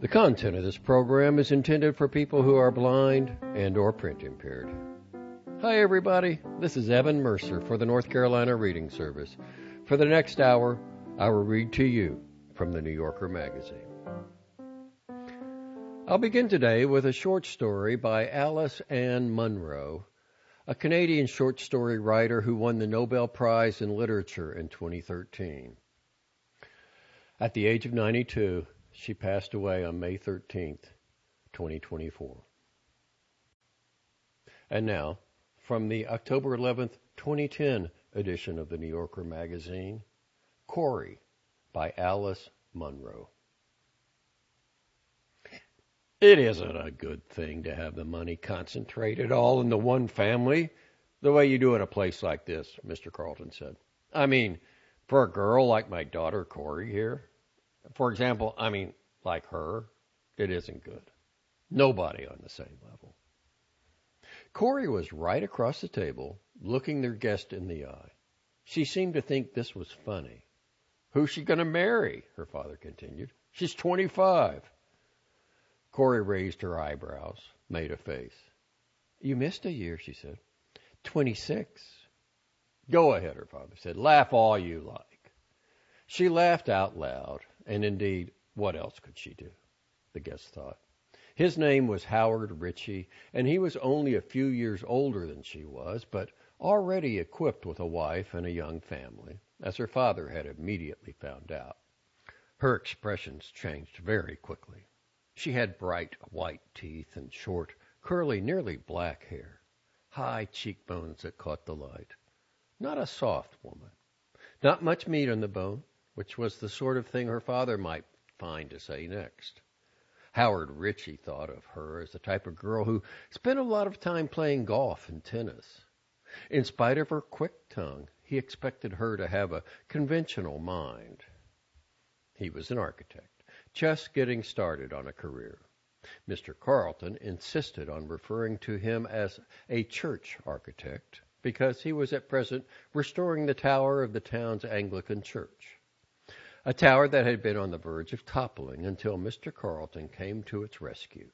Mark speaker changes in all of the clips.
Speaker 1: The content of this program is intended for people who are blind and or print impaired. Hi everybody, this is Evan Mercer for the North Carolina Reading Service. For the next hour, I will read to you from the New Yorker magazine. I'll begin today with a short story by Alice Ann Munro, a Canadian short story writer who won the Nobel Prize in Literature in 2013. At the age of 92, she passed away on May 13th, 2024. And now, from the October 11th, 2010 edition of the New Yorker magazine, Corey by Alice Munro. It isn't a good thing to have the money concentrated all in the one family, the way you do in a place like this, Mr. Carlton said. I mean, for a girl like my daughter Corey here, for example, like her, it isn't good. Nobody on the same level. Corey was right across the table, looking their guest in the eye. She seemed to think this was funny. Who's she going to marry? Her father continued. She's 25. Corey raised her eyebrows, made a face. You missed a year, she said. 26. Go ahead, her father said. Laugh all you like. She laughed out loud, and indeed, what else could she do? The guest thought. His name was Howard Ritchie, and he was only a few years older than she was, but already equipped with a wife and a young family, as her father had immediately found out. Her expressions changed very quickly. She had bright white teeth and short, curly, nearly black hair, high cheekbones that caught the light. Not a soft woman. Not much meat on the bone, which was the sort of thing her father might find to say next. Howard Ritchie thought of her as the type of girl who spent a lot of time playing golf and tennis. In spite of her quick tongue, he expected her to have a conventional mind. He was an architect, just getting started on a career. Mr. Carlton insisted on referring to him as a church architect because he was at present restoring the tower of the town's Anglican church. A tower that had been on the verge of toppling until Mr. Carlton came to its rescue.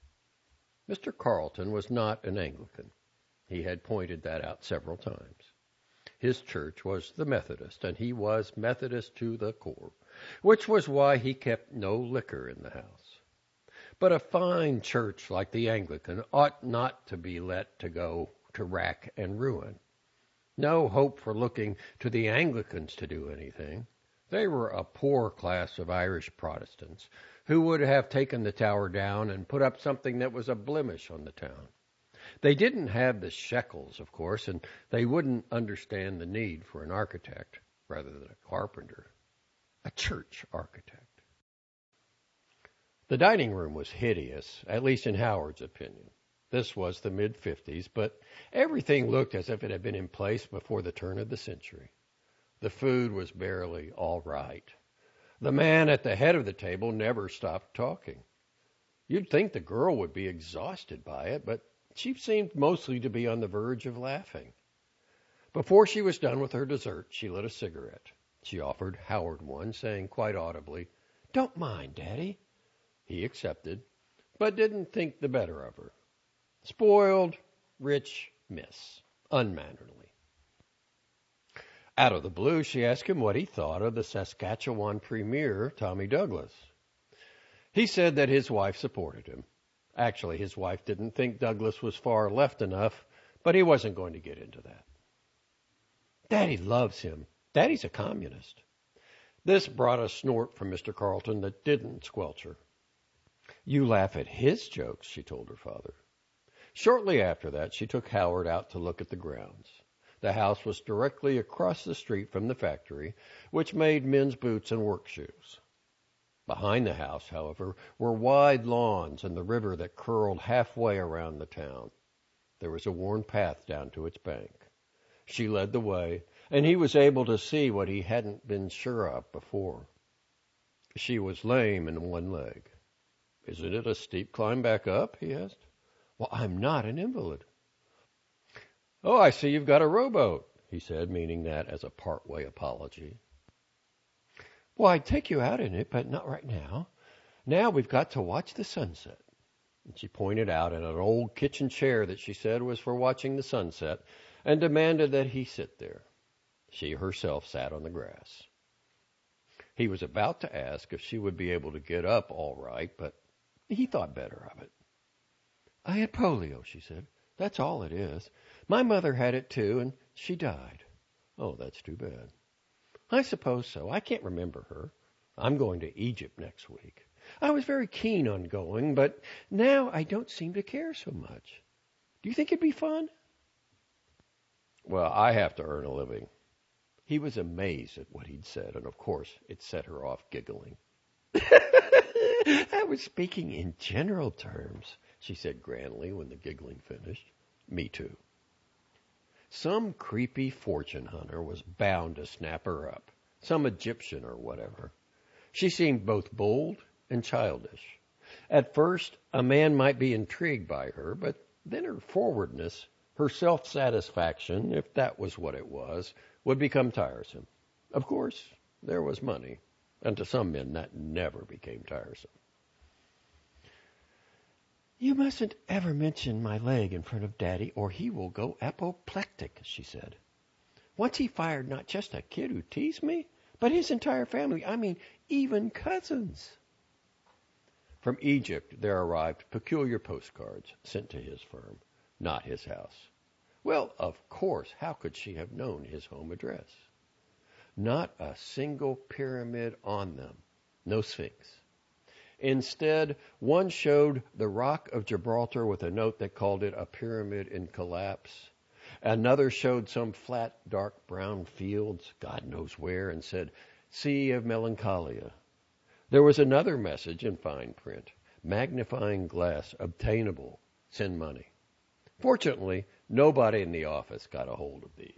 Speaker 1: Mr. Carlton was not an Anglican. He had pointed that out several times. His church was the Methodist, and he was Methodist to the core, which was why he kept no liquor in the house. But a fine church like the Anglican ought not to be let to go to rack and ruin. No hope for looking to the Anglicans to do anything. They were a poor class of Irish Protestants who would have taken the tower down and put up something that was a blemish on the town. They didn't have the shekels, of course, and they wouldn't understand the need for an architect rather than a carpenter. A church architect. The dining room was hideous, at least in Howard's opinion. This was the mid-50s, but everything looked as if it had been in place before the turn of the century. The food was barely all right. The man at the head of the table never stopped talking. You'd think the girl would be exhausted by it, but she seemed mostly to be on the verge of laughing. Before she was done with her dessert, she lit a cigarette. She offered Howard one, saying quite audibly, "Don't mind, Daddy." He accepted, but didn't think the better of her. Spoiled, rich miss, unmannerly. Out of the blue, she asked him what he thought of the Saskatchewan Premier, Tommy Douglas. He said that his wife supported him. Actually, his wife didn't think Douglas was far left enough, but he wasn't going to get into that. Daddy loves him. Daddy's a communist. This brought a snort from Mr. Carlton that didn't squelch her. You laugh at his jokes, she told her father. Shortly after that, she took Howard out to look at the grounds. The house was directly across the street from the factory, which made men's boots and work shoes. Behind the house, however, were wide lawns and the river that curled halfway around the town. There was a worn path down to its bank. She led the way, and he was able to see what he hadn't been sure of before. She was lame in one leg. Isn't it a steep climb back up? He asked. Well, I'm not an invalid. Oh, I see you've got a rowboat, he said, meaning that as a part-way apology. Well, I'd take you out in it, but not right now. Now we've got to watch the sunset. And she pointed out at an old kitchen chair that she said was for watching the sunset and demanded that he sit there. She herself sat on the grass. He was about to ask if she would be able to get up all right, but he thought better of it. I had polio, she said. That's all it is. My mother had it too, and she died. Oh, that's too bad. I suppose so. I can't remember her. I'm going to Egypt next week. I was very keen on going, but now I don't seem to care so much. Do you think it'd be fun? Well, I have to earn a living. He was amazed at what he'd said, and of course it set her off giggling. I was speaking in general terms, she said grandly when the giggling finished. Me too. Some creepy fortune hunter was bound to snap her up, some Egyptian or whatever. She seemed both bold and childish. At first, a man might be intrigued by her, but then her forwardness, her self-satisfaction, if that was what it was, would become tiresome. Of course, there was money, and to some men that never became tiresome. You mustn't ever mention my leg in front of Daddy, or he will go apoplectic, she said. Once he fired not just a kid who teased me, but his entire family, I mean, even cousins. From Egypt there arrived peculiar postcards sent to his firm, not his house. Well, of course, how could she have known his home address? Not a single pyramid on them, no sphinx. Instead, one showed the Rock of Gibraltar with a note that called it a pyramid in collapse. Another showed some flat, dark brown fields, God knows where, and said, Sea of Melancholia. There was another message in fine print, magnifying glass obtainable, send money. Fortunately, nobody in the office got a hold of these.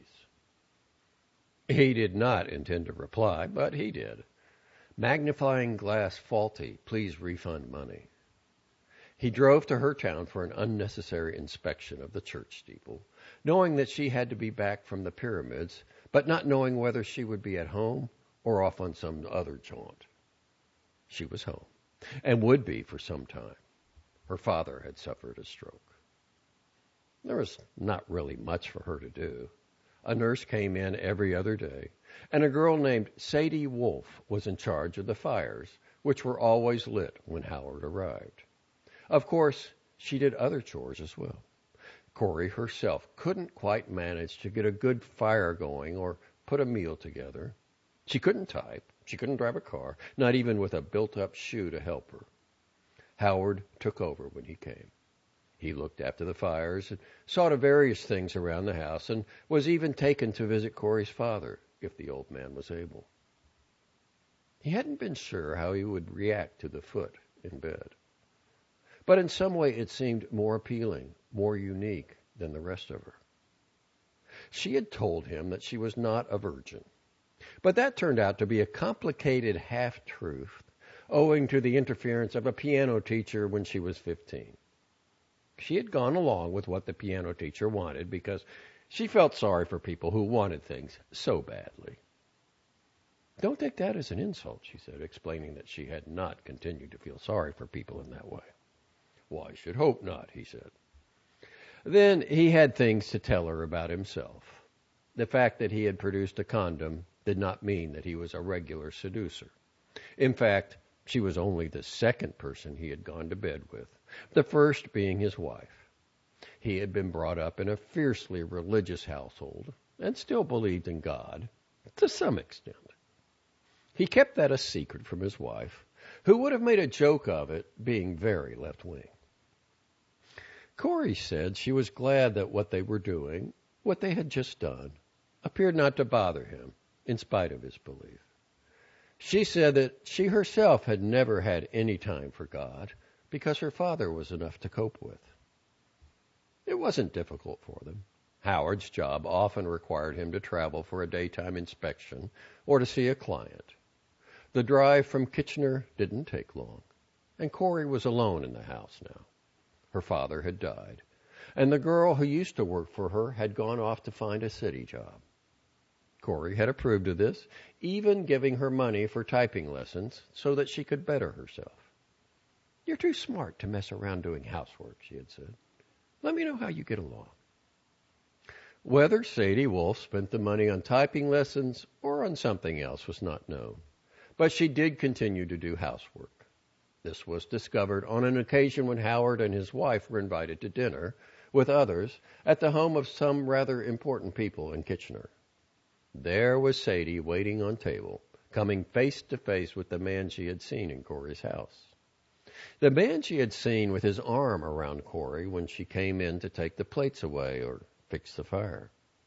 Speaker 1: He did not intend to reply, but he did. Magnifying glass faulty, please refund money. He drove to her town for an unnecessary inspection of the church steeple, knowing that she had to be back from the pyramids, but not knowing whether she would be at home or off on some other jaunt. She was home, and would be for some time. Her father had suffered a stroke. There was not really much for her to do. A nurse came in every other day, and a girl named Sadie Wolf was in charge of the fires, which were always lit when Howard arrived. Of course, she did other chores as well. Corey herself couldn't quite manage to get a good fire going or put a meal together. She couldn't type. She couldn't drive a car, not even with a built-up shoe to help her. Howard took over when he came. He looked after the fires and saw to various things around the house and was even taken to visit Corey's father, if the old man was able. He hadn't been sure how he would react to the foot in bed. But in some way it seemed more appealing, more unique than the rest of her. She had told him that she was not a virgin, but that turned out to be a complicated half-truth owing to the interference of a piano teacher when she was 15. She had gone along with what the piano teacher wanted because she felt sorry for people who wanted things so badly. Don't take that as an insult, she said, explaining that she had not continued to feel sorry for people in that way. Well, I should hope not, he said. Then he had things to tell her about himself. The fact that he had produced a condom did not mean that he was a regular seducer. In fact, she was only the second person he had gone to bed with, the first being his wife. He had been brought up in a fiercely religious household and still believed in God, to some extent. He kept that a secret from his wife, who would have made a joke of it, being very left-wing. Corey said she was glad that what they were doing, what they had just done, appeared not to bother him, in spite of his belief. She said that she herself had never had any time for God because her father was enough to cope with. It wasn't difficult for them. Howard's job often required him to travel for a daytime inspection or to see a client. The drive from Kitchener didn't take long, and Corey was alone in the house now. Her father had died, and the girl who used to work for her had gone off to find a city job. Corey had approved of this, even giving her money for typing lessons so that she could better herself. You're too smart to mess around doing housework, she had said. Let me know how you get along. Whether Sadie Wolf spent the money on typing lessons or on something else was not known, but she did continue to do housework. This was discovered on an occasion when Howard and his wife were invited to dinner, with others, at the home of some rather important people in Kitchener. There was Sadie waiting on table, coming face to face with the man she had seen in Corey's house. The man she had seen with his arm around Corey when she came in to take the plates away or fix the fire.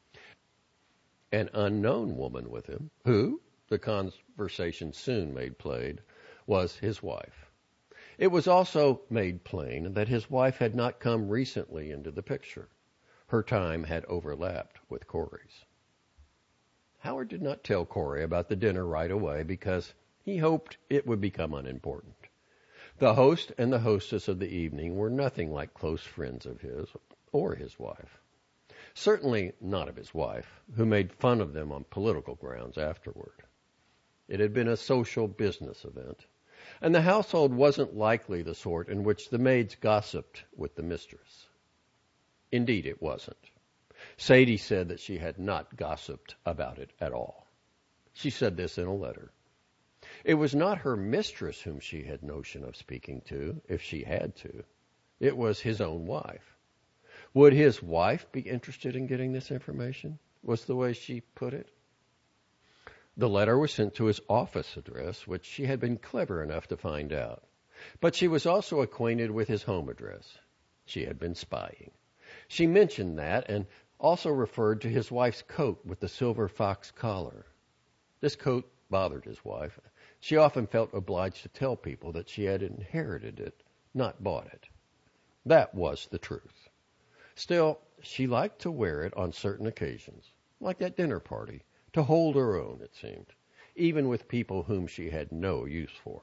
Speaker 1: An unknown woman with him, who, the conversation soon made plain, was his wife. It was also made plain that his wife had not come recently into the picture. Her time had overlapped with Corey's. Howard did not tell Corey about the dinner right away because he hoped it would become unimportant. The host and the hostess of the evening were nothing like close friends of his or his wife. Certainly not of his wife, who made fun of them on political grounds afterward. It had been a social business event, and the household wasn't likely the sort in which the maids gossiped with the mistress. Indeed, it wasn't. Sadie said that she had not gossiped about it at all. She said this in a letter. It was not her mistress whom she had notion of speaking to, if she had to. It was his own wife. Would his wife be interested in getting this information, was the way she put it. The letter was sent to his office address, which she had been clever enough to find out. But she was also acquainted with his home address. She had been spying. She mentioned that and also referred to his wife's coat with the silver fox collar. This coat bothered his wife. She often felt obliged to tell people that she had inherited it, not bought it. That was the truth. Still, she liked to wear it on certain occasions, like that dinner party, to hold her own, it seemed, even with people whom she had no use for.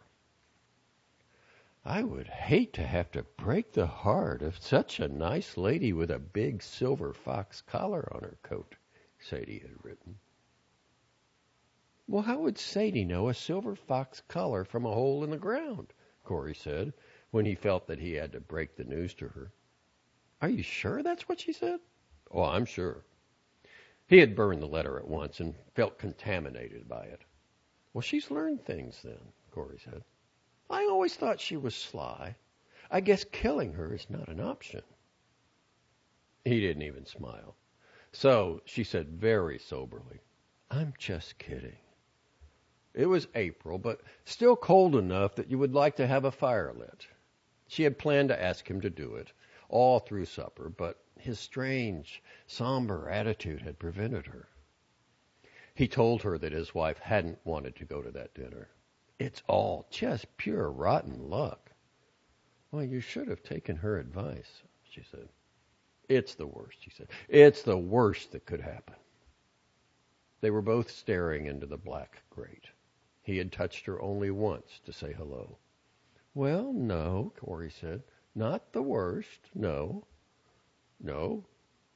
Speaker 1: I would hate to have to break the heart of such a nice lady with a big silver fox collar on her coat, Sadie had written. Well, how would Sadie know a silver fox collar from a hole in the ground? Corey said, when he felt that he had to break the news to her. Are you sure that's what she said? Oh, I'm sure. He had burned the letter at once and felt contaminated by it. Well, she's learned things then, Corey said. I always thought she was sly. I guess killing her is not an option. He didn't even smile. So she said very soberly, I'm just kidding. It was April, but still cold enough that you would like to have a fire lit. She had planned to ask him to do it all through supper, but his strange, somber attitude had prevented her. He told her that his wife hadn't wanted to go to that dinner. It's all just pure rotten luck. Well, you should have taken her advice, she said. It's the worst, he said. It's the worst that could happen. They were both staring into the black grate. He had touched her only once to say hello. Well, no, Corey said. Not the worst, no. No.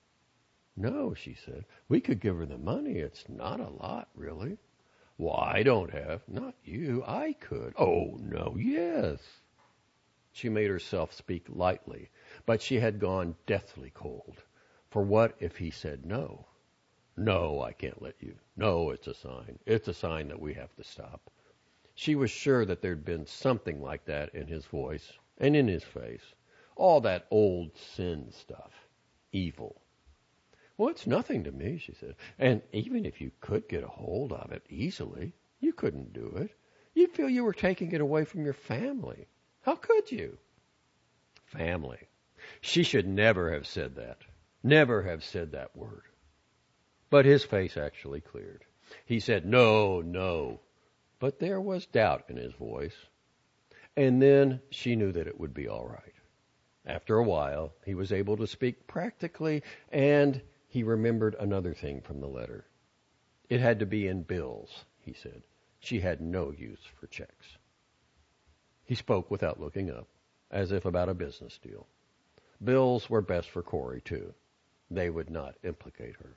Speaker 1: No, she said. We could give her the money. It's not a lot, really. Well, I don't have. Not you. I could. Oh, no, yes. She made herself speak lightly, but she had gone deathly cold. For what if he said no? No, I can't let you. No, it's a sign. It's a sign that we have to stop. She was sure that there'd been something like that in his voice and in his face. All that old sin stuff. Evil. Well, it's nothing to me, she said. And even if you could get a hold of it easily, you couldn't do it. You'd feel you were taking it away from your family. How could you? Family. She should never have said that. Never have said that word. But his face actually cleared. He said, no, no. But there was doubt in his voice. And then she knew that it would be all right. After a while, he was able to speak practically, and he remembered another thing from the letter. It had to be in bills, he said. She had no use for checks. He spoke without looking up, as if about a business deal. Bills were best for Corey, too. They would not implicate her.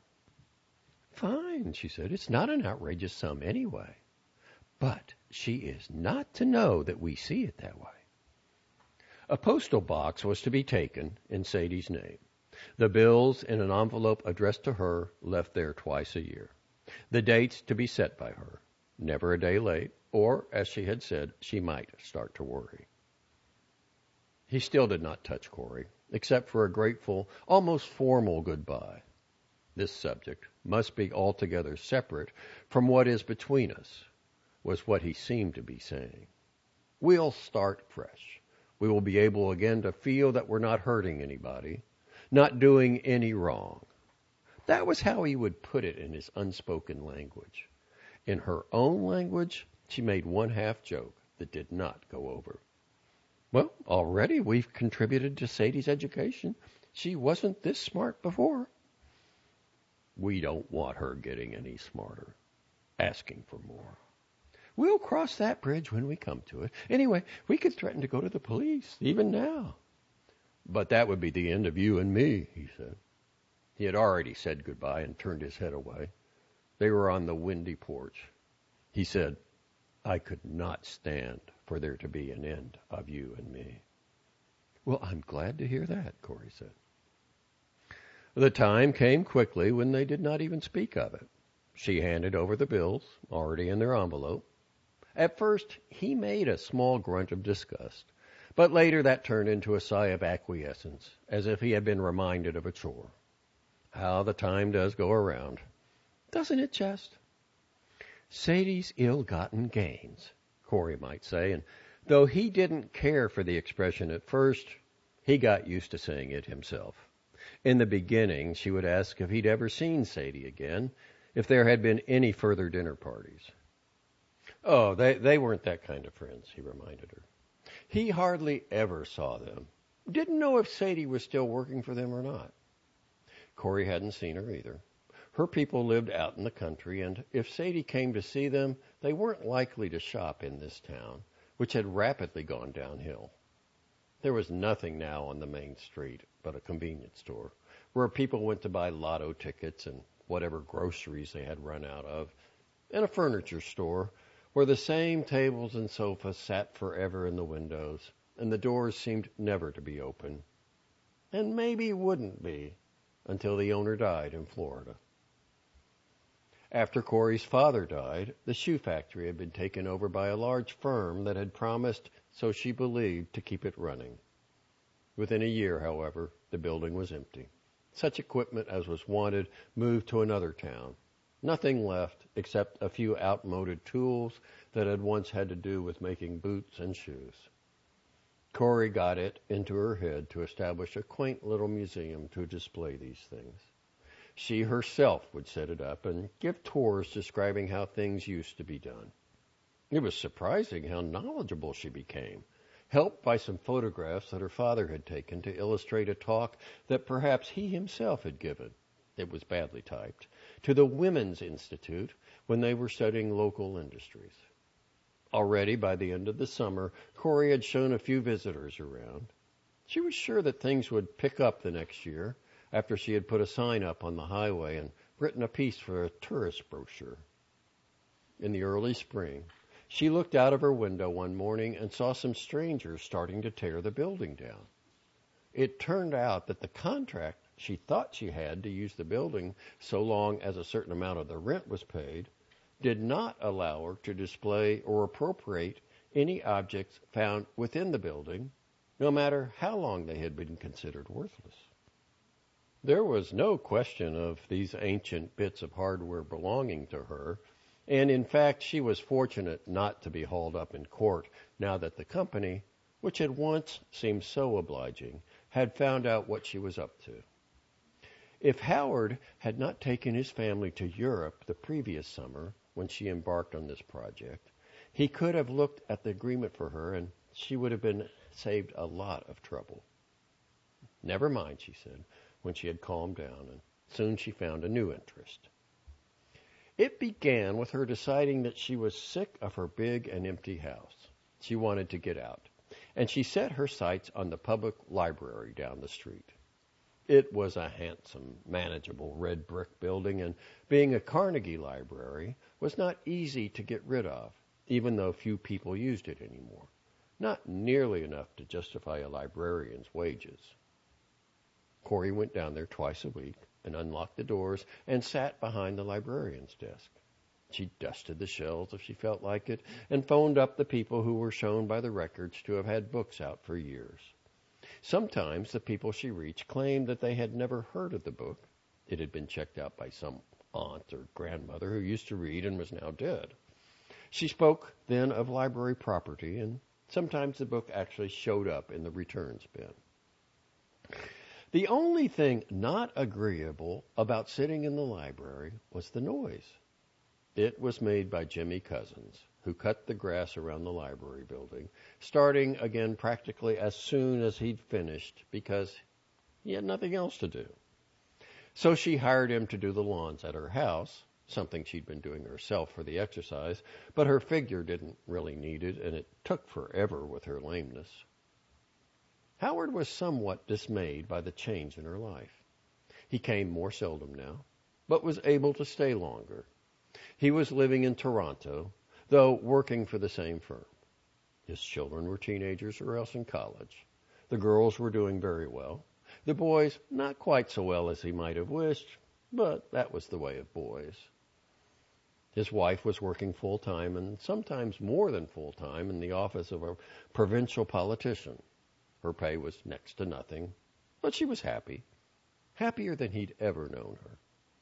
Speaker 1: Fine, she said. It's not an outrageous sum anyway. But she is not to know that we see it that way. A postal box was to be taken in Sadie's name. The bills in an envelope addressed to her, left there twice a year. The dates to be set by her, never a day late, or, as she had said, she might start to worry. He still did not touch Corey, except for a grateful, almost formal goodbye. This subject must be altogether separate from what is between us, was what he seemed to be saying. We'll start fresh. We will be able again to feel that we're not hurting anybody, not doing any wrong. That was how he would put it in his unspoken language. In her own language, she made one half joke that did not go over. Well, already we've contributed to Sadie's education. She wasn't this smart before. We don't want her getting any smarter, asking for more. We'll cross that bridge when we come to it. Anyway, we could threaten to go to the police, even now. But that would be the end of you and me, he said. He had already said goodbye and turned his head away. They were on the windy porch. He said, I could not stand for there to be an end of you and me. Well, I'm glad to hear that, Corey said. The time came quickly when they did not even speak of it. She handed over the bills, already in their envelope. At first, he made a small grunt of disgust, but later that turned into a sigh of acquiescence, as if he had been reminded of a chore. How the time does go around, doesn't it just? Sadie's ill-gotten gains, Corey might say, and though he didn't care for the expression at first, he got used to saying it himself. In the beginning, she would ask if he'd ever seen Sadie again, if there had been any further dinner parties. Oh, they weren't that kind of friends, he reminded her. He hardly ever saw them. Didn't know if Sadie was still working for them or not. Corey hadn't seen her either. Her people lived out in the country, and if Sadie came to see them, they weren't likely to shop in this town, which had rapidly gone downhill. There was nothing now on the main street but a convenience store, where people went to buy lotto tickets and whatever groceries they had run out of, and a furniture store, where the same tables and sofas sat forever in the windows, and the doors seemed never to be open, and maybe wouldn't be until the owner died in Florida. After Corey's father died, the shoe factory had been taken over by a large firm that had promised, so she believed, to keep it running. Within a year, however, the building was empty. Such equipment as was wanted moved to another town. Nothing left except a few outmoded tools that had once had to do with making boots and shoes. Corey got it into her head to establish a quaint little museum to display these things. She herself would set it up and give tours describing how things used to be done. It was surprising how knowledgeable she became, helped by some photographs that her father had taken to illustrate a talk that perhaps he himself had given. It was badly typed, to the Women's Institute when they were studying local industries. Already by the end of the summer, Corey had shown a few visitors around. She was sure that things would pick up the next year, after she had put a sign up on the highway and written a piece for a tourist brochure. In the early spring, she looked out of her window one morning and saw some strangers starting to tear the building down. It turned out that the contract she thought she had to use the building so long as a certain amount of the rent was paid did not allow her to display or appropriate any objects found within the building, no matter how long they had been considered worthless. There was no question of these ancient bits of hardware belonging to her, and in fact she was fortunate not to be hauled up in court now that the company, which had once seemed so obliging, had found out what she was up to. If Howard had not taken his family to Europe the previous summer when she embarked on this project, he could have looked at the agreement for her and she would have been saved a lot of trouble. Never mind, she said, when she had calmed down, and soon she found a new interest. It began with her deciding that she was sick of her big and empty house. She wanted to get out, and she set her sights on the public library down the street. It was a handsome, manageable red brick building, and being a Carnegie library was not easy to get rid of, even though few people used it anymore. not nearly enough to justify a librarian's wages. Corey went down there twice a week and unlocked the doors and sat behind the librarian's desk. She dusted the shelves if she felt like it and phoned up the people who were shown by the records to have had books out for years. Sometimes the people she reached claimed that they had never heard of the book. It had been checked out by some aunt or grandmother who used to read and was now dead. She spoke then of library property, and sometimes the book actually showed up in the returns bin. The only thing not agreeable about sitting in the library was the noise. It was made by Jimmy Cousins, who cut the grass around the library building, starting again practically as soon as he'd finished because he had nothing else to do. So she hired him to do the lawns at her house, something she'd been doing herself for the exercise, but her figure didn't really need it, and it took forever with her lameness. Howard was somewhat dismayed by the change in her life. He came more seldom now, but was able to stay longer. He was living in Toronto, though working for the same firm. His children were teenagers or else in college. The girls were doing very well. The boys, not quite so well as he might have wished, but that was the way of boys. His wife was working full-time and sometimes more than full-time in the office of a provincial politician. Her pay was next to nothing, but she was happy, happier than he'd ever known her.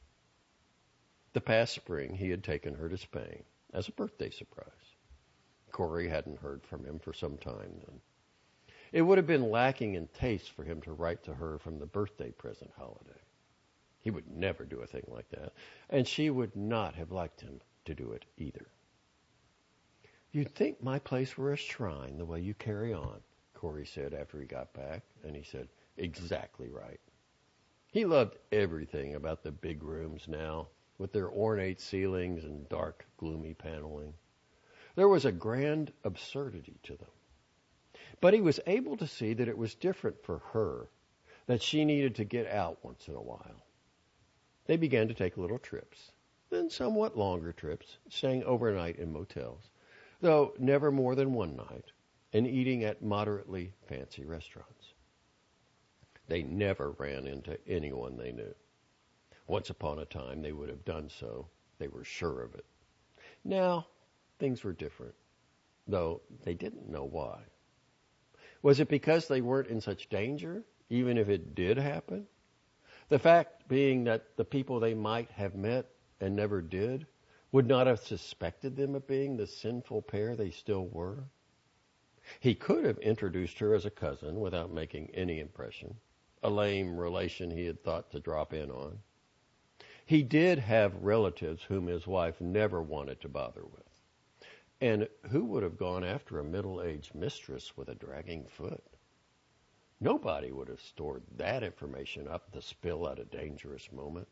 Speaker 1: The past spring, he had taken her to Spain as a birthday surprise. Corey hadn't heard from him for some time then. It would have been lacking in taste for him to write to her from the birthday present holiday. He would never do a thing like that, and she would not have liked him to do it either. "You'd think my place were a shrine the way you carry on," Corey said after he got back, and he said, "Exactly right." He loved everything about the big rooms now, with their ornate ceilings and dark, gloomy paneling. There was a grand absurdity to them. But he was able to see that it was different for her, that she needed to get out once in a while. They began to take little trips, then somewhat longer trips, staying overnight in motels, though never more than one night, and eating at moderately fancy restaurants. They never ran into anyone they knew. Once upon a time they would have done so. They were sure of it. Now, things were different, though they didn't know why. Was it because they weren't in such danger, even if it did happen? The fact being that the people they might have met and never did would not have suspected them of being the sinful pair they still were. He could have introduced her as a cousin without making any impression, a lame relation he had thought to drop in on. He did have relatives whom his wife never wanted to bother with. And who would have gone after a middle-aged mistress with a dragging foot? Nobody would have stored that information up to spill at a dangerous moment.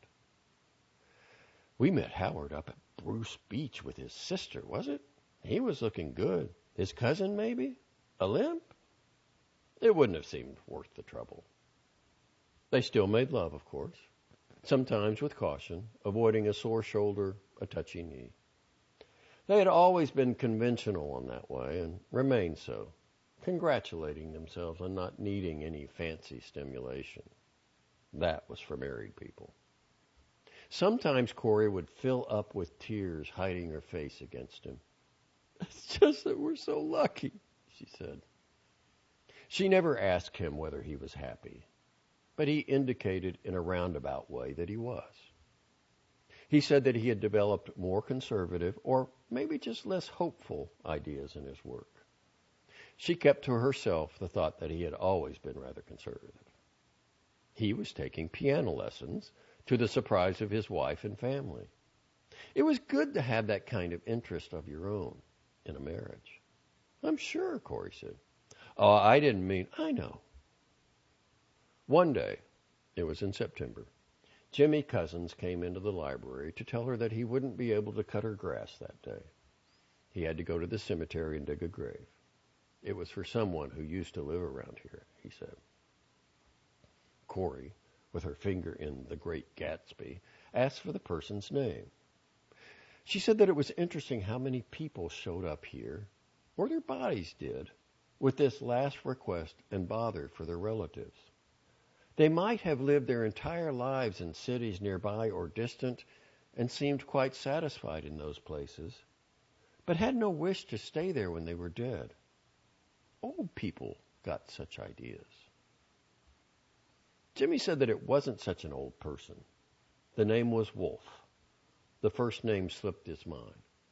Speaker 1: "We met Howard up at Bruce Beach with his sister, was it? He was looking good. His cousin, maybe? A limp?" It wouldn't have seemed worth the trouble. They still made love, of course, sometimes with caution, avoiding a sore shoulder, a touchy knee. They had always been conventional in that way and remained so, congratulating themselves on not needing any fancy stimulation. That was for married people. Sometimes Corey would fill up with tears, hiding her face against him. "It's just that we're so lucky," she said. She never asked him whether he was happy, but he indicated in a roundabout way that he was. He said that he had developed more conservative, or maybe just less hopeful, ideas in his work. She kept to herself the thought that he had always been rather conservative. He was taking piano lessons, to the surprise of his wife and family. It was good to have that kind of interest of your own in a marriage. "I'm sure," Corey said. "Oh, I didn't mean—" "I know." One day, it was in September, Jimmy Cousins came into the library to tell her that he wouldn't be able to cut her grass that day. He had to go to the cemetery and dig a grave. It was for someone who used to live around here, he said. Corey, with her finger in The Great Gatsby, asked for the person's name. She said that it was interesting how many people showed up here, or their bodies did, with this last request and bothered for their relatives. They might have lived their entire lives in cities nearby or distant and seemed quite satisfied in those places, but had no wish to stay there when they were dead. Old people got such ideas. Jimmy said that it wasn't such an old person. The name was Wolf. The first name slipped his mind.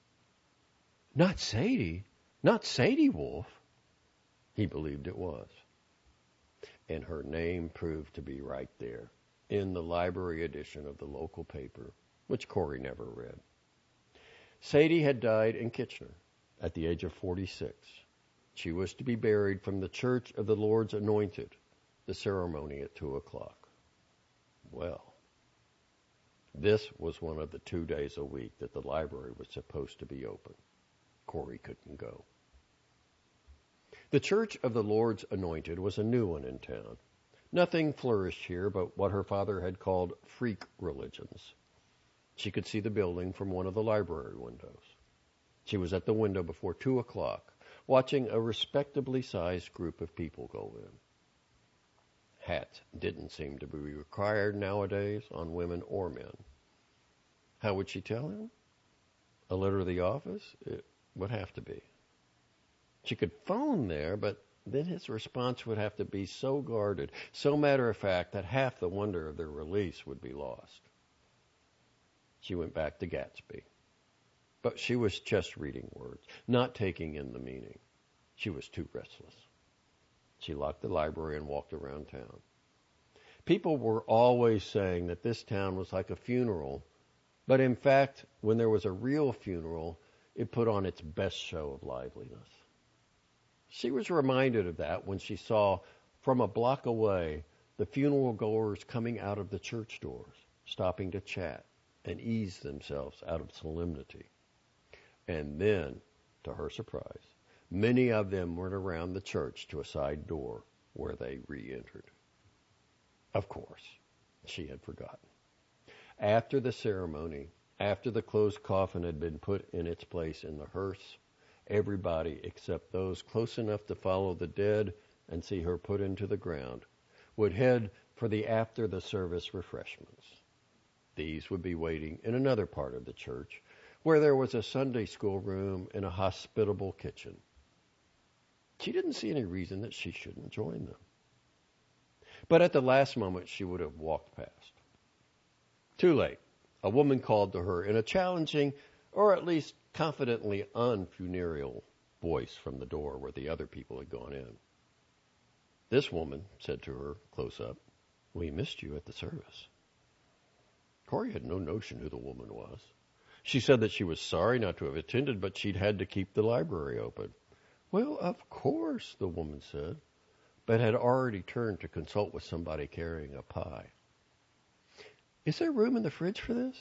Speaker 1: Not Sadie? Not Sadie Wolf? He believed it was. And her name proved to be right there in the library edition of the local paper, which Corey never read. Sadie had died in Kitchener at the age of 46. She was to be buried from the Church of the Lord's Anointed, the ceremony at 2:00. Well, this was one of the 2 days a week that the library was supposed to be open. Corey couldn't go. The Church of the Lord's Anointed was a new one in town. Nothing flourished here but what her father had called freak religions. She could see the building from one of the library windows. She was at the window before 2:00, watching a respectably sized group of people go in. Hats didn't seem to be required nowadays on women or men. How would she tell him? A letter to the office? It would have to be. She could phone there, but then his response would have to be so guarded, so matter-of-fact, that half the wonder of their release would be lost. She went back to Gatsby. But she was just reading words, not taking in the meaning. She was too restless. She locked the library and walked around town. People were always saying that this town was like a funeral, but in fact, when there was a real funeral, it put on its best show of liveliness. She was reminded of that when she saw, from a block away, the funeral goers coming out of the church doors, stopping to chat and ease themselves out of solemnity. And then, to her surprise, many of them went around the church to a side door where they re-entered. Of course, she had forgotten. After the ceremony, after the closed coffin had been put in its place in the hearse, everybody except those close enough to follow the dead and see her put into the ground would head for the after the service refreshments. These would be waiting in another part of the church where there was a Sunday school room and a hospitable kitchen. She didn't see any reason that she shouldn't join them. But at the last moment, she would have walked past. Too late. A woman called to her in a challenging, or at least confidently unfunereal voice from the door where the other people had gone in. This woman said to her, close up, "We missed you at the service." Corey had no notion who the woman was. She said that she was sorry not to have attended, but she'd had to keep the library open. "Well, of course," the woman said, but had already turned to consult with somebody carrying a pie. "Is there room in the fridge for this?"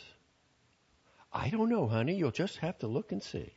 Speaker 1: "I don't know, honey. You'll just have to look and see."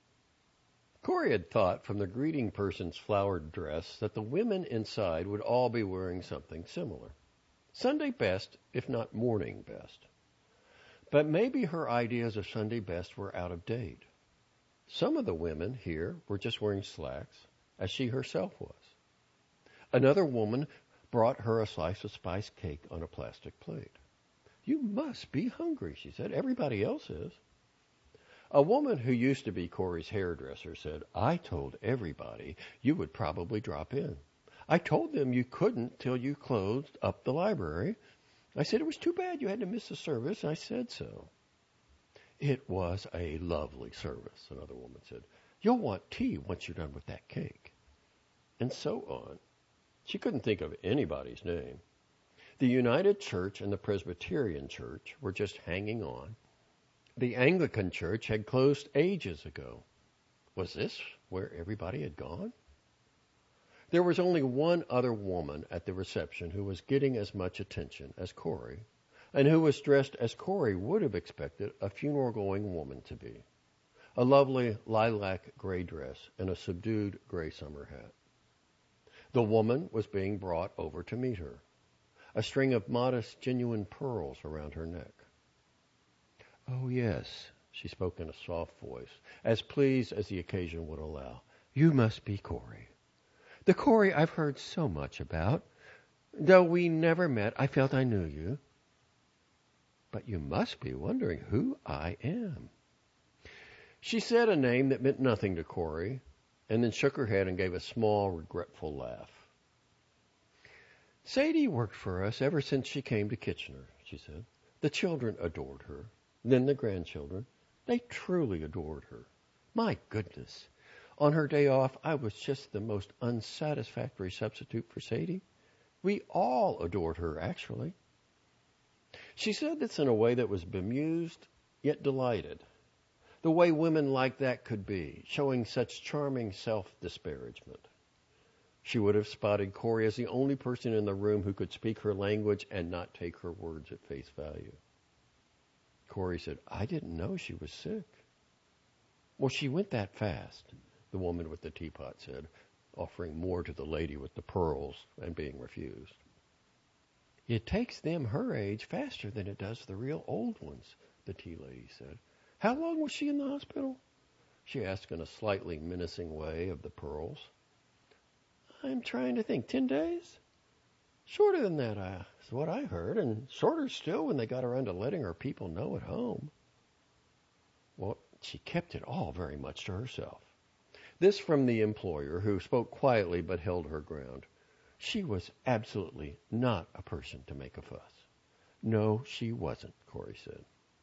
Speaker 1: Corey had thought from the greeting person's flowered dress that the women inside would all be wearing something similar. Sunday best, if not morning best. But maybe her ideas of Sunday best were out of date. Some of the women here were just wearing slacks, as she herself was. Another woman brought her a slice of spice cake on a plastic plate. "You must be hungry," she said. "Everybody else is." A woman who used to be Corey's hairdresser said, "I told everybody you would probably drop in. I told them you couldn't till you closed up the library. I said it was too bad you had to miss the service. I said so." "It was a lovely service," another woman said. "You'll want tea once you're done with that cake." And so on. She couldn't think of anybody's name. The United Church and the Presbyterian Church were just hanging on. The Anglican Church had closed ages ago. Was this where everybody had gone? There was only one other woman at the reception who was getting as much attention as Corey, and who was dressed as Corey would have expected a funeral-going woman to be. A lovely lilac gray dress and a subdued gray summer hat. The woman was being brought over to meet her, a string of modest, genuine pearls around her neck. "Oh, yes," she spoke in a soft voice, as pleased as the occasion would allow. "You must be Corey. The Corey I've heard so much about. Though we never met, I felt I knew you. But you must be wondering who I am. She said a name that meant nothing to Corey, and then shook her head and gave a small, regretful laugh. Sadie worked for us ever since she came to Kitchener, she said. The children adored her. Then the grandchildren. They truly adored her. My goodness. On her day off, I was just the most unsatisfactory substitute for Sadie. We all adored her, actually. She said this in a way that was bemused, yet delighted. The way women like that could be, showing such charming self-disparagement. She would have spotted Corey as the only person in the room who could speak her language and not take her words at face value. Corey said, I didn't know she was sick. Well, she went that fast, the woman with the teapot said, offering more to the lady with the pearls and being refused. It takes them her age faster than it does the real old ones, the tea lady said. How long was she in the hospital? She asked in a slightly menacing way of the pearls. I'm trying to think. 10 days? Shorter than that, is what I heard, and shorter still when they got around to letting her people know at home. Well, she kept it all very much to herself. This from the employer, who spoke quietly but held her ground. She was absolutely not a person to make a fuss. No, she wasn't, Corey said.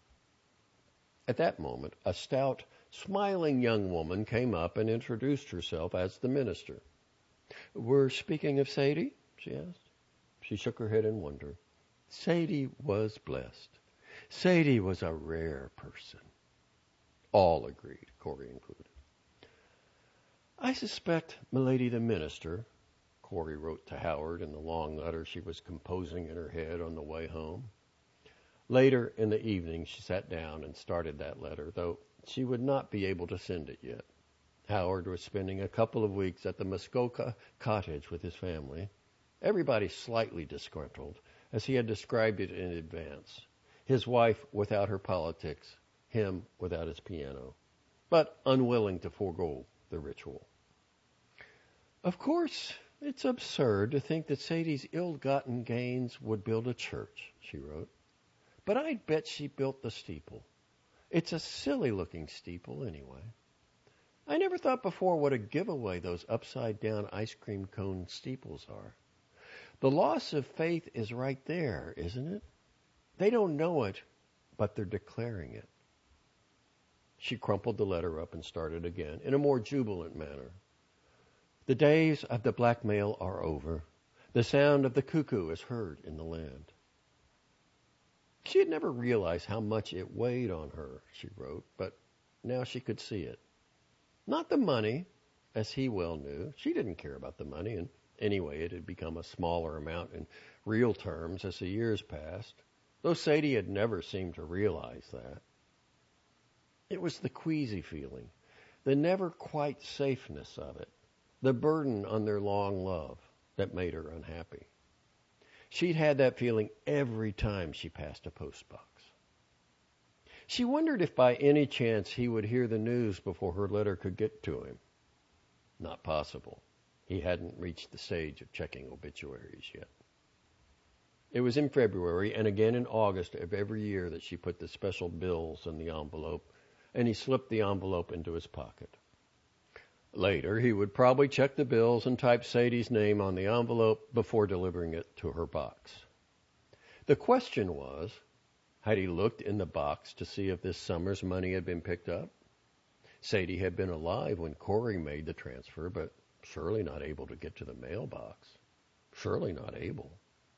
Speaker 1: At that moment, a stout, smiling young woman came up and introduced herself as the minister. We're speaking of Sadie? She asked. She shook her head in wonder. Sadie was blessed. Sadie was a rare person. All agreed, Corey included. I suspect Milady the minister, Corey wrote to Howard in the long letter she was composing in her head on the way home. Later in the evening, she sat down and started that letter, though she would not be able to send it yet. Howard was spending a couple of weeks at the Muskoka cottage with his family. Everybody slightly disgruntled, as he had described it in advance. His wife without her politics, him without his piano, but unwilling to forego the ritual. Of course, it's absurd to think that Sadie's ill-gotten gains would build a church, she wrote. But I'd bet she built the steeple. It's a silly-looking steeple anyway. I never thought before what a giveaway those upside-down ice cream cone steeples are. The loss of faith is right there, isn't it? They don't know it, but they're declaring it. She crumpled the letter up and started again in a more jubilant manner. The days of the blackmail are over. The sound of the cuckoo is heard in the land. She had never realized how much it weighed on her, she wrote, but now she could see it. Not the money, as he well knew. She didn't care about the money, and anyway, it had become a smaller amount in real terms as the years passed, though Sadie had never seemed to realize that. It was the queasy feeling, the never quite safeness of it, the burden on their long love that made her unhappy. She'd had that feeling every time she passed a postbox. She wondered if by any chance he would hear the news before her letter could get to him. Not possible. He hadn't reached the stage of checking obituaries yet. It was in February and again in August of every year that she put the special bills in the envelope, and he slipped the envelope into his pocket. Later, he would probably check the bills and type Sadie's name on the envelope before delivering it to her box. The question was, had he looked in the box to see if this summer's money had been picked up? Sadie had been alive when Corey made the transfer, but surely not able to get to the mailbox. Surely not able.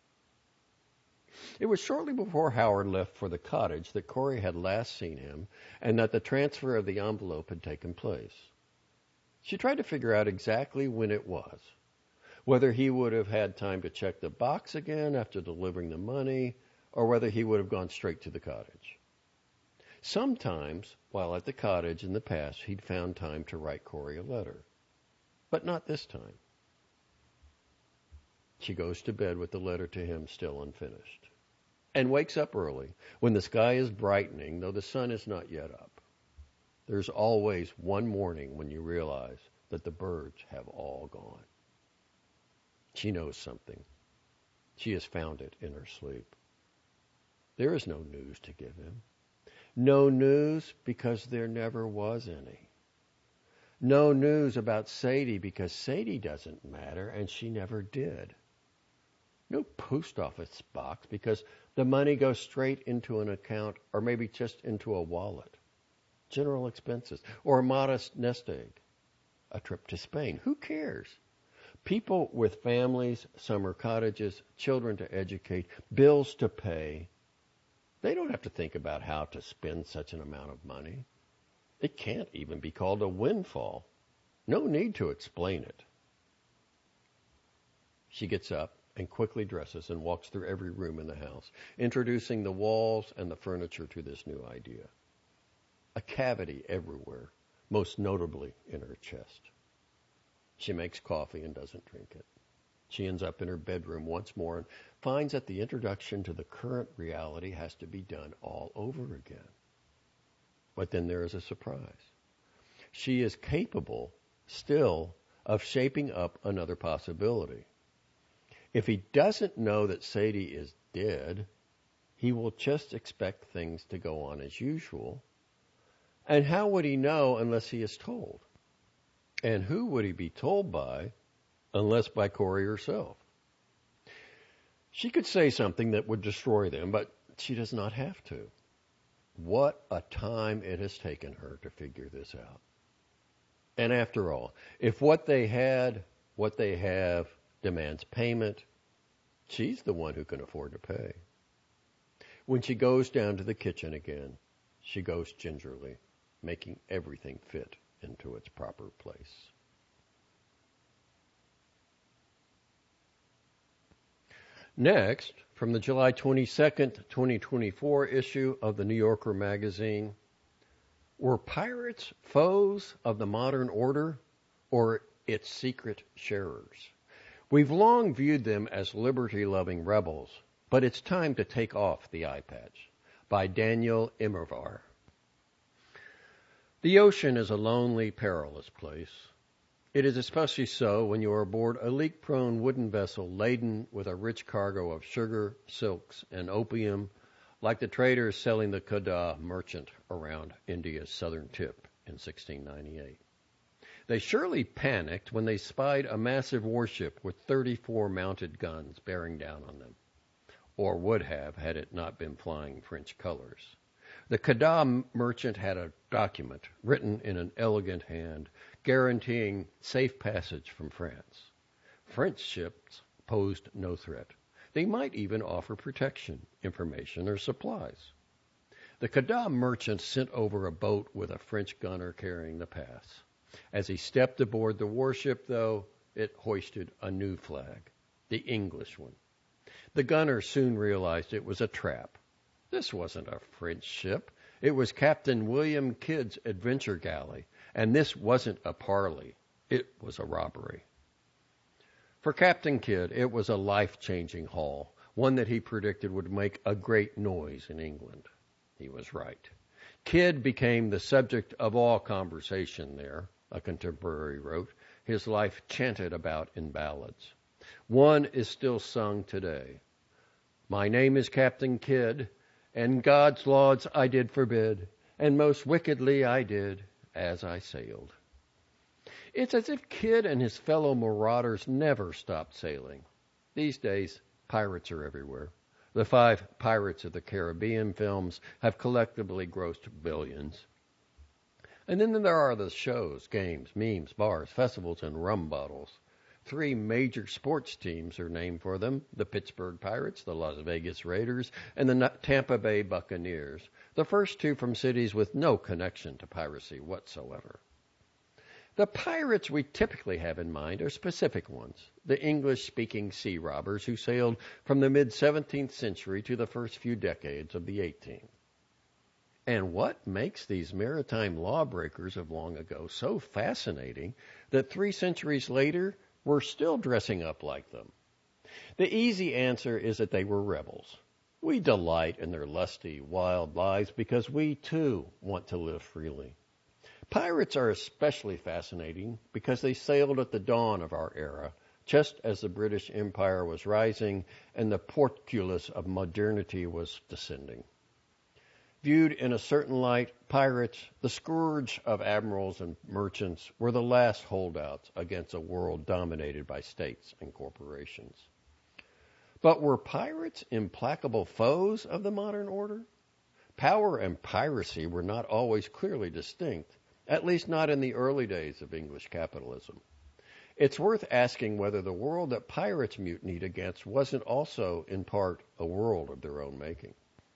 Speaker 1: It was shortly before Howard left for the cottage that Corey had last seen him and that the transfer of the envelope had taken place. She tried to figure out exactly when it was, whether he would have had time to check the box again after delivering the money, or whether he would have gone straight to the cottage. Sometimes, while at the cottage in the past, he'd found time to write Corey a letter, but not this time. She goes to bed with the letter to him still unfinished, and wakes up early, when the sky is brightening, though the sun is not yet up. There's always one morning when you realize that the birds have all gone. She knows something. She has found it in her sleep. There is no news to give him. No news because there never was any. No news about Sadie because Sadie doesn't matter and she never did. No post office box because the money goes straight into an account or maybe just into a wallet. General expenses or a modest nest egg. A trip to Spain. Who cares? People with families, summer cottages, children to educate, bills to pay, they don't have to think about how to spend such an amount of money. It can't even be called a windfall. No need to explain it. She gets up and quickly dresses and walks through every room in the house, introducing the walls and the furniture to this new idea. A cavity everywhere, most notably in her chest. She makes coffee and doesn't drink it. She ends up in her bedroom once more and finds that the introduction to the current reality has to be done all over again. But then there is a surprise. She is capable still of shaping up another possibility. If he doesn't know that Sadie is dead, he will just expect things to go on as usual. And how would he know unless he is told? And who would he be told by unless by Corey herself? She could say something that would destroy them, but she does not have to. What a time it has taken her to figure this out. And after all, if what they have, demands payment, she's the one who can afford to pay. When she goes down to the kitchen again, she goes gingerly, making everything fit into its proper place. Next, from the July 22nd, 2024 issue of the New Yorker magazine, were pirates foes of the modern order or its secret sharers? We've long viewed them as liberty-loving rebels, but it's time to take off the eye patch. By Daniel Immerwahr. The ocean is a lonely, perilous place. It is especially so when you are aboard a leak-prone wooden vessel laden with a rich cargo of sugar, silks, and opium, like the traders selling the Quddah Merchant around India's southern tip in 1698. They surely panicked when they spied a massive warship with 34 mounted guns bearing down on them, or would have had it not been flying French colors. The Quddah Merchant had a document written in an elegant hand guaranteeing safe passage from France. French ships posed no threat. They might even offer protection, information, or supplies. The Quddah Merchant sent over a boat with a French gunner carrying the pass. As he stepped aboard the warship, though, it hoisted a new flag, the English one. The gunner soon realized it was a trap. This wasn't a French ship. It was Captain William Kidd's adventure galley, and this wasn't a parley. It was a robbery. For Captain Kidd, it was a life-changing haul, one that he predicted would make a great noise in England. He was right. Kidd became the subject of all conversation there, a contemporary wrote, his life chanted about in ballads. One is still sung today. My name is Captain Kidd, and God's laws I did forbid, and most wickedly I did as I sailed. It's as if Kidd and his fellow marauders never stopped sailing. These days, pirates are everywhere. The 5 Pirates of the Caribbean films have collectively grossed billions. And then there are the shows, games, memes, bars, festivals, and rum bottles. 3 major sports teams are named for them: the Pittsburgh Pirates, the Las Vegas Raiders, and the Tampa Bay Buccaneers, the first 2 from cities with no connection to piracy whatsoever. The pirates we typically have in mind are specific ones, the English-speaking sea robbers who sailed from the mid-17th century to the first few decades of the 18th. And what makes these maritime lawbreakers of long ago so fascinating that 3 centuries later we're still dressing up like them? The easy answer is that they were rebels. We delight in their lusty, wild lives because we, too, want to live freely. Pirates are especially fascinating because they sailed at the dawn of our era, just as the British Empire was rising and the portcullis of modernity was descending. Viewed in a certain light, pirates, the scourge of admirals and merchants, were the last holdouts against a world dominated by states and corporations. But were pirates implacable foes of the modern order? Power and piracy were not always clearly distinct, at least not in the early days of English capitalism. It's worth asking whether the world that pirates mutinied against wasn't also, in part, a world of their own making.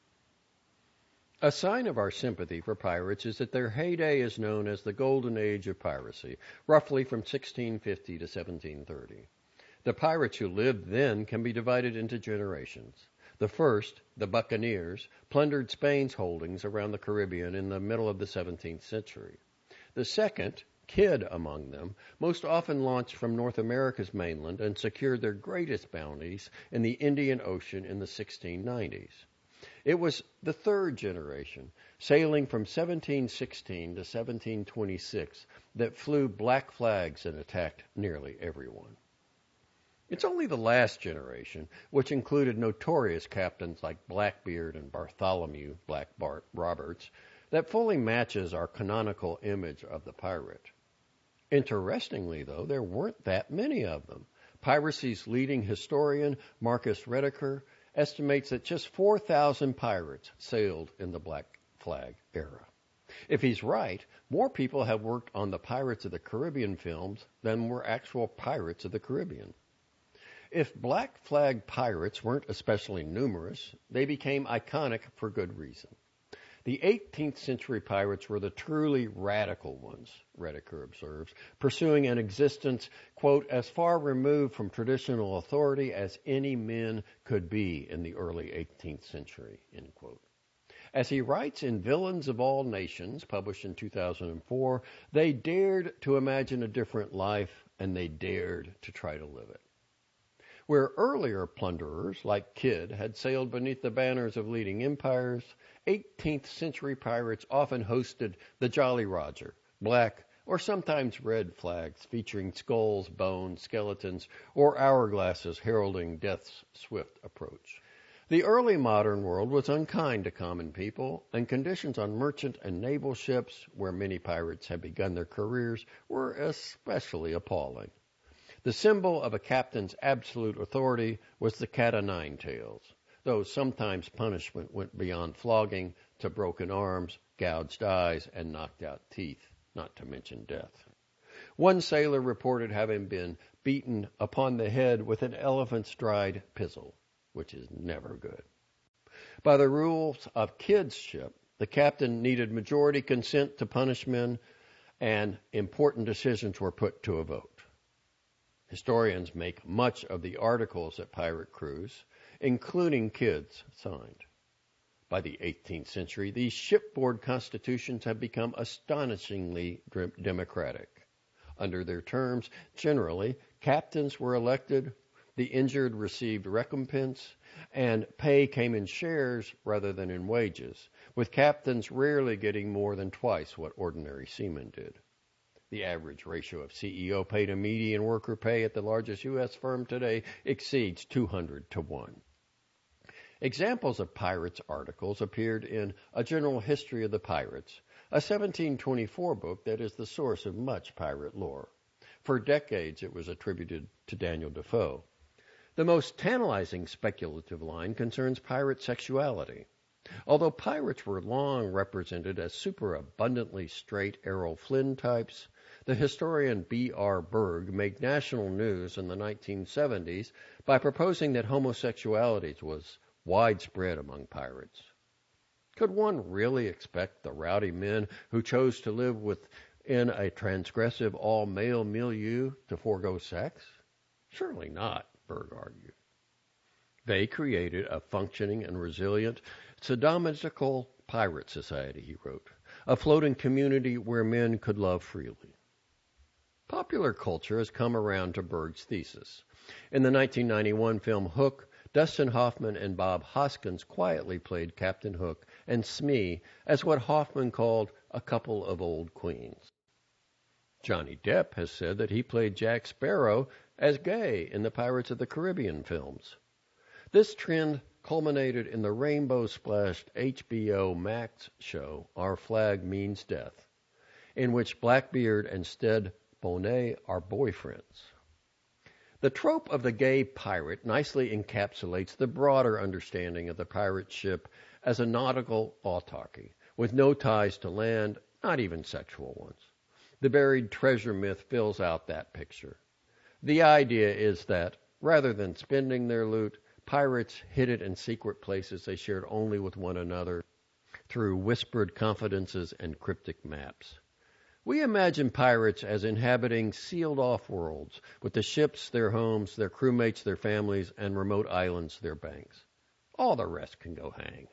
Speaker 1: A sign of our sympathy for pirates is that their heyday is known as the Golden Age of piracy, roughly from 1650 to 1730. The pirates who lived then can be divided into generations. The first, the buccaneers, plundered Spain's holdings around the Caribbean in the middle of the 17th century. The second, Kidd among them, most often launched from North America's mainland and secured their greatest bounties in the Indian Ocean in the 1690s. It was the third generation, sailing from 1716 to 1726, that flew black flags and attacked nearly everyone. It's only the last generation, which included notorious captains like Blackbeard and Bartholomew Black Bart Roberts, that fully matches our canonical image of the pirate. Interestingly, though, there weren't that many of them. Piracy's leading historian, Marcus Rediker, estimates that just 4,000 pirates sailed in the Black Flag era. If he's right, more people have worked on the Pirates of the Caribbean films than were actual pirates of the Caribbean. If Black Flag pirates weren't especially numerous, they became iconic for good reason. The 18th century pirates were the truly radical ones, Rediker observes, pursuing an existence, quote, as far removed from traditional authority as any men could be in the early 18th century, end quote. As he writes in Villains of All Nations, published in 2004, they dared to imagine a different life, and they dared to try to live it. Where earlier plunderers, like Kidd, had sailed beneath the banners of leading empires, 18th century pirates often hosted the Jolly Roger, black or sometimes red flags featuring skulls, bones, skeletons, or hourglasses heralding death's swift approach. The early modern world was unkind to common people, and conditions on merchant and naval ships, where many pirates had begun their careers, were especially appalling. The symbol of a captain's absolute authority was the cat-o'-nine tails, though sometimes punishment went beyond flogging to broken arms, gouged eyes, and knocked out teeth, not to mention death. One sailor reported having been beaten upon the head with an elephant's dried pizzle, which is never good. By the rules of Kidd's ship, the captain needed majority consent to punish men, and important decisions were put to a vote. Historians make much of the articles at pirate crews, including Kidd's, signed. By the 18th century, these shipboard constitutions have become astonishingly democratic. Under their terms, generally, captains were elected, the injured received recompense, and pay came in shares rather than in wages, with captains rarely getting more than twice what ordinary seamen did. The average ratio of CEO pay to median worker pay at the largest U.S. firm today exceeds 200 to 1. Examples of pirates' articles appeared in A General History of the Pirates, a 1724 book that is the source of much pirate lore. For decades it was attributed to Daniel Defoe. The most tantalizing speculative line concerns pirate sexuality. Although pirates were long represented as superabundantly straight Errol Flynn types, the historian B.R. Berg made national news in the 1970s by proposing that homosexuality was widespread among pirates. Could one really expect the rowdy men who chose to live within a transgressive all-male milieu to forego sex? Surely not, Berg argued. They created a functioning and resilient sodomitical pirate society, he wrote, a floating community where men could love freely. Popular culture has come around to Berg's thesis. In the 1991 film Hook, Dustin Hoffman and Bob Hoskins quietly played Captain Hook and Smee as what Hoffman called a couple of old queens. Johnny Depp has said that he played Jack Sparrow as gay in the Pirates of the Caribbean films. This trend culminated in the rainbow-splashed HBO Max show Our Flag Means Death, in which Blackbeard and Stede Bonnet are boyfriends. The trope of the gay pirate nicely encapsulates the broader understanding of the pirate ship as a nautical autarky, with no ties to land, not even sexual ones. The buried treasure myth fills out that picture. The idea is that, rather than spending their loot, pirates hid it in secret places they shared only with one another through whispered confidences and cryptic maps. We imagine pirates as inhabiting sealed-off worlds, with the ships their homes, their crewmates their families, and remote islands their banks. All the rest can go hang.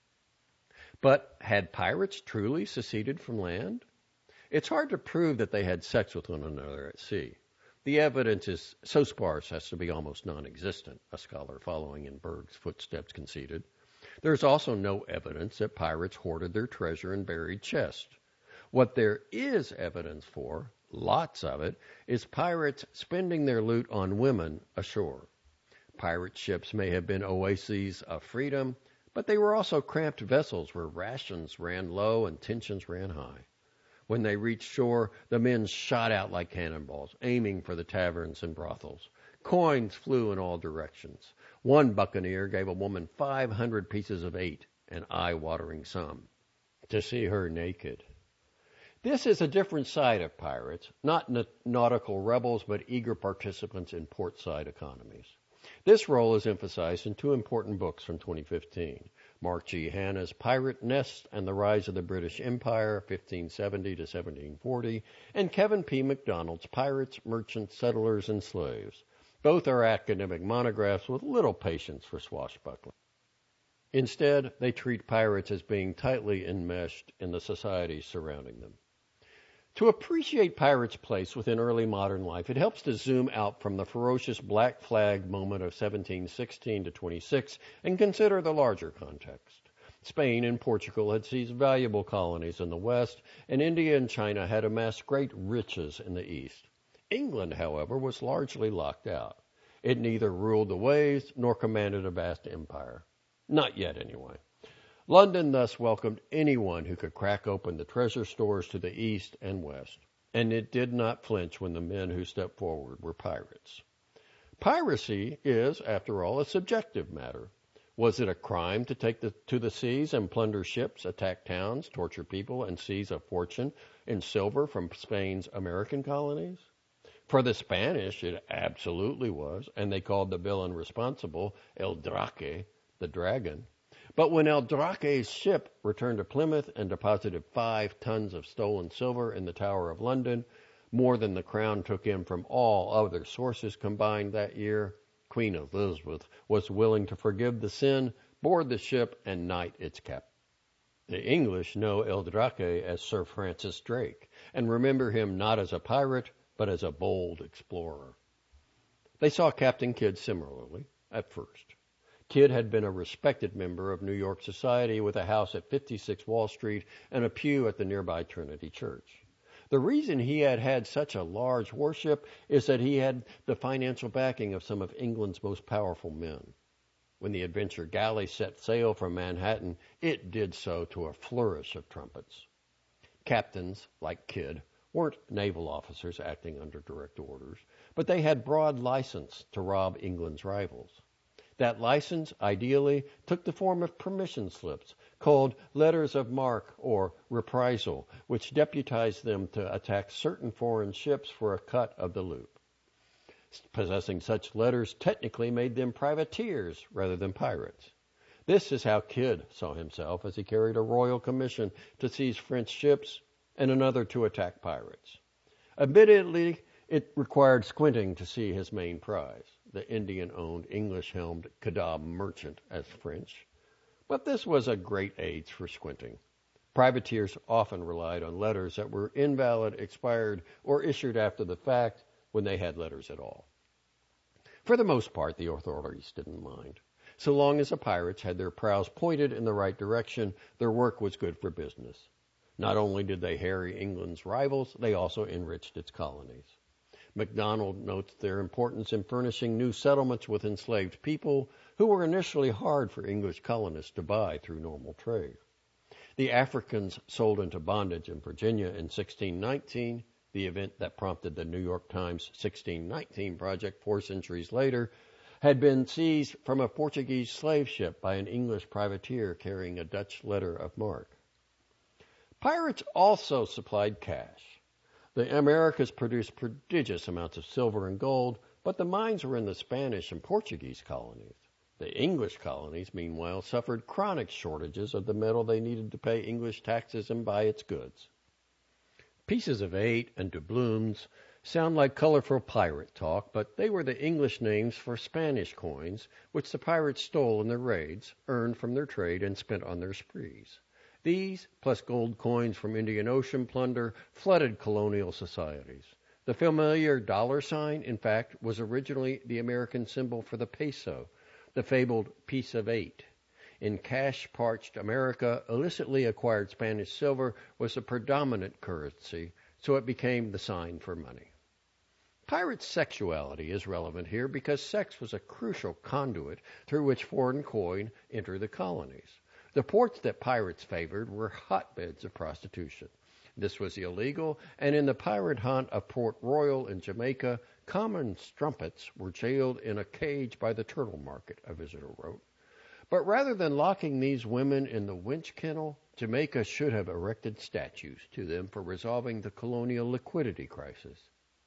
Speaker 1: But had pirates truly seceded from land? It's hard to prove that they had sex with one another at sea. The evidence is so sparse as to be almost non-existent, a scholar following in Berg's footsteps conceded. There's also no evidence that pirates hoarded their treasure in buried chests. What there is evidence for, lots of it, is pirates spending their loot on women ashore. Pirate ships may have been oases of freedom, but they were also cramped vessels where rations ran low and tensions ran high. When they reached shore, the men shot out like cannonballs, aiming for the taverns and brothels. Coins flew in all directions. One buccaneer gave a woman 500 pieces of 8, an eye-watering sum, to see her naked. This is a different side of pirates, not nautical rebels, but eager participants in portside economies. This role is emphasized in two important books from 2015, Mark G. Hanna's Pirate Nest and the Rise of the British Empire, 1570 to 1740, and Kevin P. MacDonald's Pirates, Merchants, Settlers, and Slaves. Both are academic monographs with little patience for swashbuckling. Instead, they treat pirates as being tightly enmeshed in the societies surrounding them. To appreciate pirates' place within early modern life, it helps to zoom out from the ferocious Black Flag moment of 1716 to 26 and consider the larger context. Spain and Portugal had seized valuable colonies in the west, and India and China had amassed great riches in the east. England, however, was largely locked out. It neither ruled the waves nor commanded a vast empire. Not yet, anyway. London thus welcomed anyone who could crack open the treasure stores to the east and west, and it did not flinch when the men who stepped forward were pirates. Piracy is, after all, a subjective matter. Was it a crime to take to the seas and plunder ships, attack towns, torture people, and seize a fortune in silver from Spain's American colonies? For the Spanish, it absolutely was, and they called the villain responsible El Draque, the dragon. But when El Draque's ship returned to Plymouth and deposited 5 tons of stolen silver in the Tower of London, more than the Crown took in from all other sources combined that year, Queen Elizabeth was willing to forgive the sin, board the ship, and knight its captain. The English know El Draque as Sir Francis Drake, and remember him not as a pirate, but as a bold explorer. They saw Captain Kidd similarly, at first. Kidd had been a respected member of New York society with a house at 56 Wall Street and a pew at the nearby Trinity Church. The reason he had had such a large warship is that he had the financial backing of some of England's most powerful men. When the Adventure Galley set sail from Manhattan, it did so to a flourish of trumpets. Captains, like Kidd, weren't naval officers acting under direct orders, but they had broad license to rob England's rivals. That license, ideally, took the form of permission slips, called letters of marque or reprisal, which deputized them to attack certain foreign ships for a cut of the loot. Possessing such letters technically made them privateers rather than pirates. This is how Kidd saw himself as he carried a royal commission to seize French ships and another to attack pirates. Admittedly, it required squinting to see his main prize, the Indian-owned, English-helmed Khadab Merchant, as French. But this was a great aid for squinting. Privateers often relied on letters that were invalid, expired, or issued after the fact when they had letters at all. For the most part, the authorities didn't mind. So long as the pirates had their prows pointed in the right direction, their work was good for business. Not only did they harry England's rivals, they also enriched its colonies. MacDonald notes their importance in furnishing new settlements with enslaved people who were initially hard for English colonists to buy through normal trade. The Africans sold into bondage in Virginia in 1619, the event that prompted the New York Times 1619 project 4 centuries later, had been seized from a Portuguese slave ship by an English privateer carrying a Dutch letter of marque. Pirates also supplied cash. The Americas produced prodigious amounts of silver and gold, but the mines were in the Spanish and Portuguese colonies. The English colonies, meanwhile, suffered chronic shortages of the metal they needed to pay English taxes and buy its goods. Pieces of 8 and doubloons sound like colorful pirate talk, but they were the English names for Spanish coins, which the pirates stole in their raids, earned from their trade, and spent on their sprees. These, plus gold coins from Indian Ocean plunder, flooded colonial societies. The familiar dollar sign, in fact, was originally the American symbol for the peso, the fabled piece of 8. In cash-parched America, illicitly acquired Spanish silver was the predominant currency, so it became the sign for money. Pirate sexuality is relevant here because sex was a crucial conduit through which foreign coin entered the colonies. The ports that pirates favored were hotbeds of prostitution. This was illegal, and in the pirate hunt of Port Royal in Jamaica, common strumpets were jailed in a cage by the turtle market, a visitor wrote. But rather than locking these women in the winch kennel, Jamaica should have erected statues to them for resolving the colonial liquidity crisis.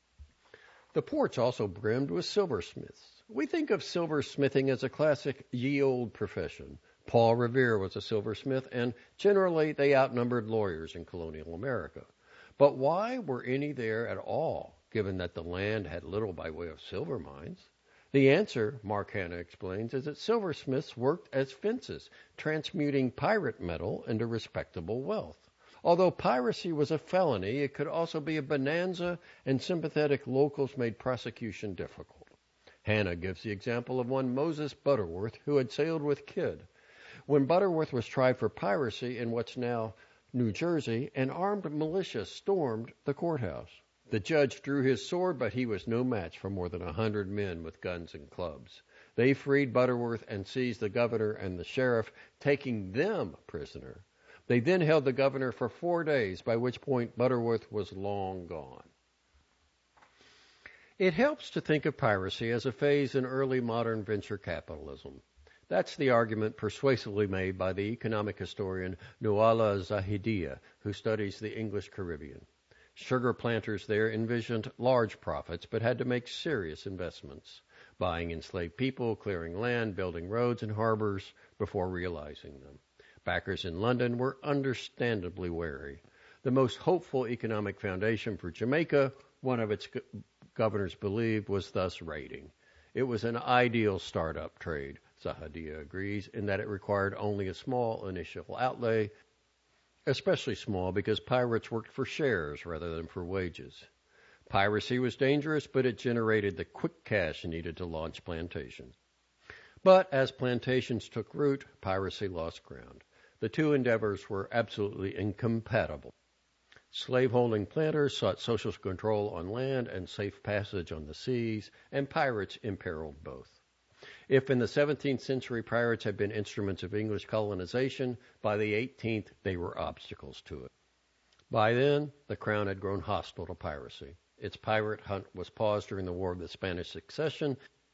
Speaker 1: The ports also brimmed with silversmiths. We think of silversmithing as a classic ye olde profession. Paul Revere was a silversmith, and generally they outnumbered lawyers in colonial America. But why were any there at all, given that the land had little by way of silver mines? The answer, Mark Hanna explains, is that silversmiths worked as fences, transmuting pirate metal into respectable wealth. Although piracy was a felony, it could also be a bonanza, and sympathetic locals made prosecution difficult. Hanna gives the example of one Moses Butterworth, who had sailed with Kidd. When Butterworth was tried for piracy in what's now New Jersey, an armed militia stormed the courthouse. The judge drew his sword, but he was no match for more than 100 men with guns and clubs. They freed Butterworth and seized the governor and the sheriff, taking them prisoner. They then held the governor for 4 days, by which point Butterworth was long gone. It helps to think of piracy as a phase in early modern venture capitalism. That's the argument persuasively made by the economic historian Nuala Zahidia, who studies the English Caribbean. Sugar planters there envisioned large profits, but had to make serious investments, buying enslaved people, clearing land, building roads and harbors before realizing them. Backers in London were understandably wary. The most hopeful economic foundation for Jamaica, one of its governors believed, was thus raiding. It was an ideal startup trade, Zahadia agrees, in that it required only a small initial outlay, especially small because pirates worked for shares rather than for wages. Piracy was dangerous, but it generated the quick cash needed to launch plantations. But as plantations took root, piracy lost ground. The two endeavors were absolutely incompatible. Slaveholding planters sought social control on land and safe passage on the seas, and pirates imperiled both. If in the 17th century pirates had been instruments of English colonization, by the 18th they were obstacles to it. By then, the Crown had grown hostile to piracy. Its pirate hunt was paused during the War of the Spanish Succession,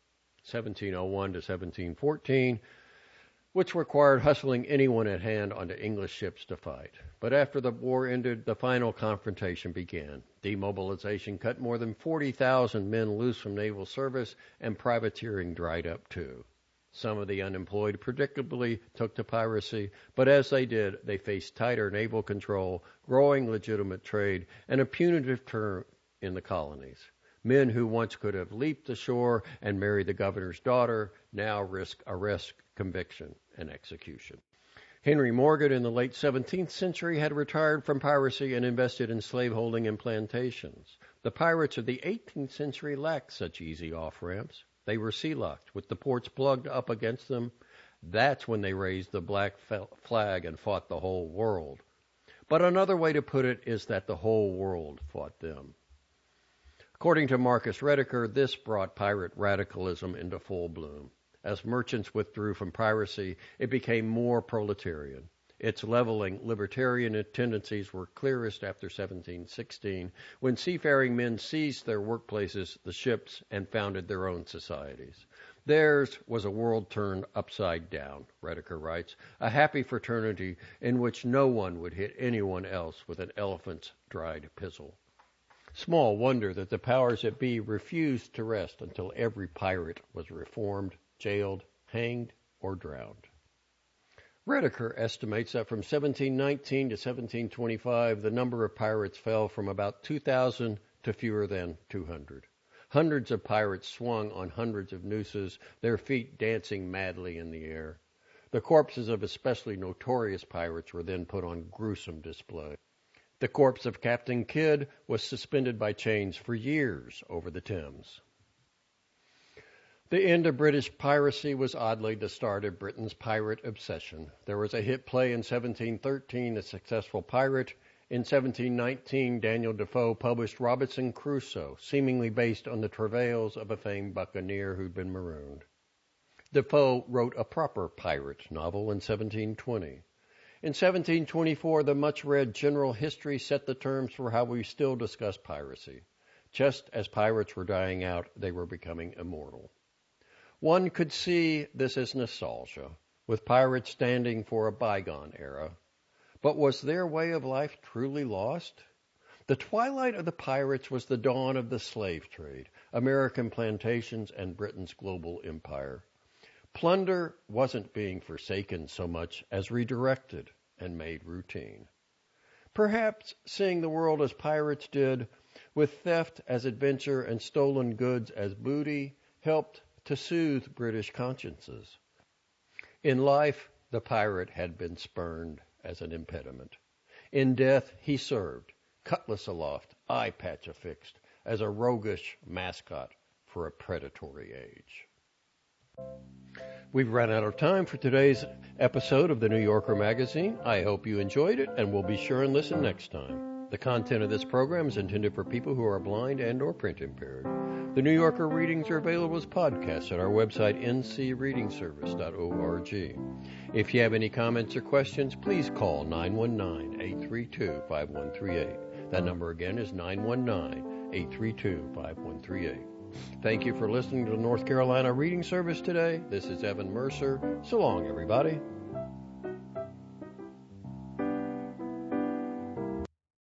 Speaker 1: 1701 to 1714, which required hustling anyone at hand onto English ships to fight. But after the war ended, the final confrontation began. Demobilization cut more than 40,000 men loose from naval service, and privateering dried up too. Some of the unemployed predictably took to piracy, but as they did, they faced tighter naval control, growing legitimate trade, and a punitive term in the colonies. Men who once could have leaped ashore and married the governor's daughter now risk arrest, conviction, and execution. Henry Morgan in the late 17th century had retired from piracy and invested in slaveholding and plantations. The pirates of the 18th century lacked such easy off-ramps. They were sea-locked, with the ports plugged up against them. That's when they raised the black flag and fought the whole world. But another way to put it is that the whole world fought them. According to Marcus Rediker, this brought pirate radicalism into full bloom. As merchants withdrew from piracy, it became more proletarian. Its leveling, libertarian tendencies were clearest after 1716, when seafaring men seized their workplaces, the ships, and founded their own societies. Theirs was a world turned upside down, Rediker writes, a happy fraternity in which no one would hit anyone else with an elephant's dried pizzle. Small wonder that the powers that be refused to rest until every pirate was reformed, jailed, hanged, or drowned. Rediker estimates that from 1719 to 1725, the number of pirates fell from about 2,000 to fewer than 200. Hundreds of pirates swung on hundreds of nooses, their feet dancing madly in the air. The corpses of especially notorious pirates were then put on gruesome display. The corpse of Captain Kidd was suspended by chains for years over the Thames. The end of British piracy was oddly the start of Britain's pirate obsession. There was a hit play in 1713, A Successful Pirate. In 1719, Daniel Defoe published Robinson Crusoe, seemingly based on the travails of a famed buccaneer who'd been marooned. Defoe wrote a proper pirate novel in 1720. In 1724, the much-read General History set the terms for how we still discuss piracy. Just as pirates were dying out, they were becoming immortal. One could see this as nostalgia, with pirates standing for a bygone era. But was their way of life truly lost? The twilight of the pirates was the dawn of the slave trade, American plantations, and Britain's global empire. Plunder wasn't being forsaken so much as redirected and made routine. Perhaps seeing the world as pirates did, with theft as adventure and stolen goods as booty, helped to soothe British consciences. In life, the pirate had been spurned as an impediment. In death, he served, cutlass aloft, eye patch affixed, as a roguish mascot for a predatory age. We've run out of time for today's episode of the New Yorker magazine. I hope you enjoyed it, and we'll be sure and listen next time. The content of this program is intended for people who are blind and or print impaired. The New Yorker readings are available as podcasts at our website, ncreadingservice.org. If you have any comments or questions, please call 919-832-5138. That number again is 919-832-5138. Thank you for listening to the North Carolina Reading Service today. This is Evan Mercer. So long, everybody.